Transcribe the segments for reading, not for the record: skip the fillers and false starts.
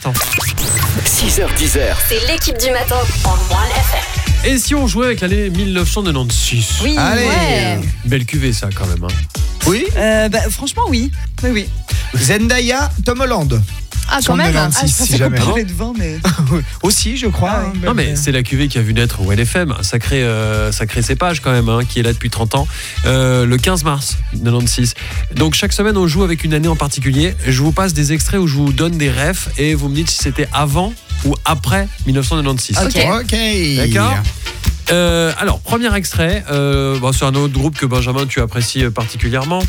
l'instant. 6h-10h. C'est l'équipe du matin en One FM. Et si on jouait avec l'année 1996 ? Oui, Allez. ouais. Belle cuvée ça quand même. Oui. Franchement, oui. Oui. Zendaya, Tom Holland. Ah, Sont quand même. 96, je si pensais qu'on jamais. parlait de vin, mais... Aussi, je crois. Ah ouais. Non mais c'est la cuvée qui a vu naître au LFM, un sacré cépage quand même, qui est là depuis 30 ans, le 15 mars 96. Donc chaque semaine on joue avec une année en particulier. Je vous passe des extraits où je vous donne des refs et vous me dites si c'était avant ou après 1996. Ok. D'accord. Alors, premier extrait, c'est un autre groupe que Benjamin tu apprécies particulièrement.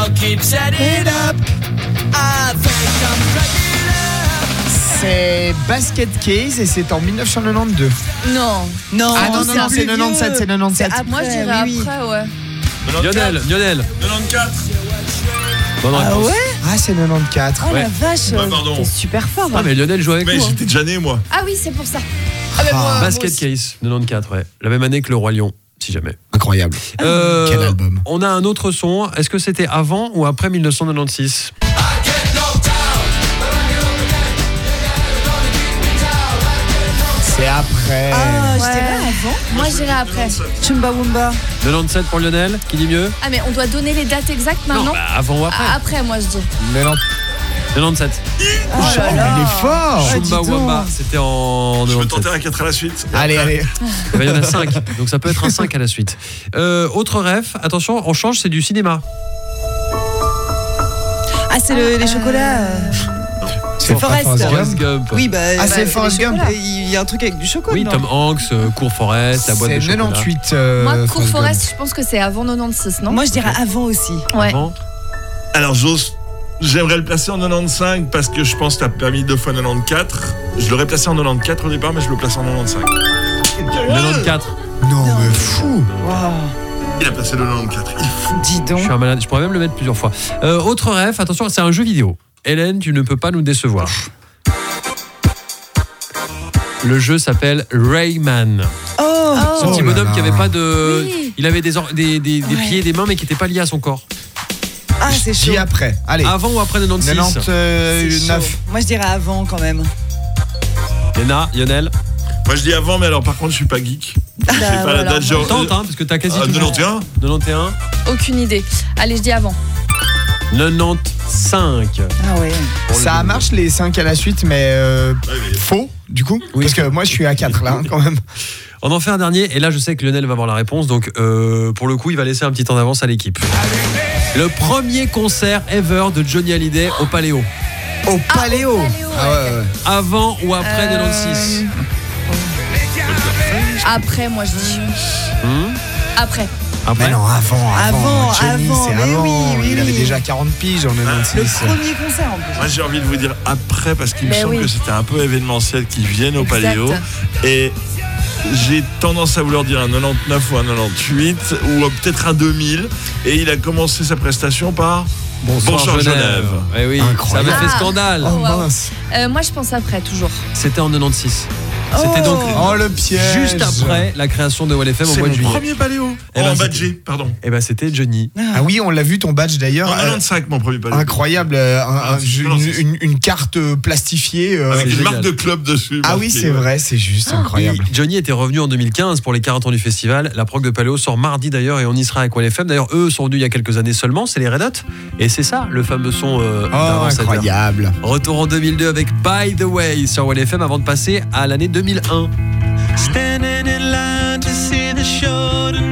C'est Basket Case et c'est en 1992. Non. Ah non, c'est 97, c'est 97. Moi, je dirais après, ouais. Lionel. 94. Bonne réponse. Ah, c'est 94. Oh Ouais. la vache, pardon. t'es super fort. Ah mais Lionel joue avec Mais nous. j'étais déjà né, moi. Ah oui, c'est pour ça. Basket Case, 94, ouais. La même année que le Roi Lion, si jamais. Incroyable. Quel album. On a un autre son. Est-ce que c'était avant ou après 1996 ? C'est après. Ah, je Ouais. dirais avant. Moi, je dirais après. Chumbawamba. 97 pour Lionel, qui dit mieux ? Ah, mais on doit donner les dates exactes Non, maintenant. avant ou après Ah, après, moi, je dis. 97. Oh là là. Il est fort. Ah, dis donc. Chumbawamba, c'était en Je peux 97. tenter un 4 à la suite. Allez. Il y en a 5, donc ça peut être un 5 à la suite. Autre ref, attention, on change, c'est du cinéma. Ah, c'est les chocolats. C'est Forrest. Forrest Gump. Oui, c'est Forrest Gump. Il y a un truc avec du chocolat. Oui, non Tom Hanks, Court Forest, la boîte de C'est chocolat. 98. Moi, Court Forrest Forest, je pense que c'est avant 96, non? Moi, je dirais avant aussi. Ouais. Avant. Alors, j'aimerais le placer en 95 parce que je pense que t'as permis 2 fois 94. Je l'aurais placé en 94 au départ, mais je le place en 95. 94. Gump. Non, mais fou. Waouh. Il a placé le 94. Il est fou. Dis Je donc. suis un malade, je pourrais même le mettre plusieurs fois. Autre ref, attention, c'est un jeu vidéo. Hélène, tu ne peux pas nous décevoir. Le jeu s'appelle Rayman. Oh. Ce petit Oh là bonhomme là. qui avait pas de... Oui. Il avait des pieds et des mains mais qui n'étaient pas liés à son corps. Ah, c'est chaud. Dis après. Allez. Avant ou après 96 C'est chaud. 99. Moi, je dirais avant quand même. Léna, Lionel. Moi, je dis avant, mais alors par contre, je suis pas geek. Je sais pas la date. Tente, parce que t'as quasi tout. 91. 91. Aucune idée. Allez, je dis avant. 95. Ah ouais. Ça marche les 5 à la suite, mais faux, du coup. Oui. Parce que moi, je suis à 4 là, quand même. On en fait un dernier, et là je sais que Lionel va avoir la réponse, donc pour le coup il va laisser un petit temps d'avance à l'équipe. Le premier concert ever de Johnny Hallyday au Paléo. Au Paléo. Paléo, Ah ouais. Avant ou après 96 Après, moi, je dis. Après. Après. Mais non, avant. Johnny, avant, c'est mais avant. oui, Il avait oui. déjà 40 piges en Le 96. premier concert en plus. Moi, j'ai envie de vous dire après parce qu'il me Mais semble oui. que c'était un peu événementiel qu'ils viennent au Exact. Paléo. Et j'ai tendance à vouloir dire un 99 ou un 98 ou peut-être un 2000. Et il a commencé sa prestation par Bonsoir Genève. Eh oui, Incroyable. ça avait fait Ah. scandale. Oh wow. mince. Moi, je pense après, toujours. C'était en 96. C'était donc Oh le piège. juste après la création de WellFM au C'est mois de mon juillet. premier Paléo. Eh ben, en c'était- badgé, pardon. Et ben c'était Johnny. Ah oui, on l'a vu ton badge d'ailleurs. En 95, mon premier Paléo. Incroyable, une carte plastifiée. Avec C'est une génial. marque de club dessus. Ah oui, marquée, c'est ouais. vrai, c'est juste incroyable. Johnny était revenu en 2015 pour les 40 ans du festival. La prog de Paléo sort mardi d'ailleurs et on y sera avec WellFM. D'ailleurs, eux sont venus il y a quelques années seulement, c'est les Red Hot. Et c'est ça, le fameux son Oh, d'avant cette heure. incroyable. Retour en 2002 avec By the Way sur WellFM avant de passer à l'année 2001. Standing in line to see the show tonight.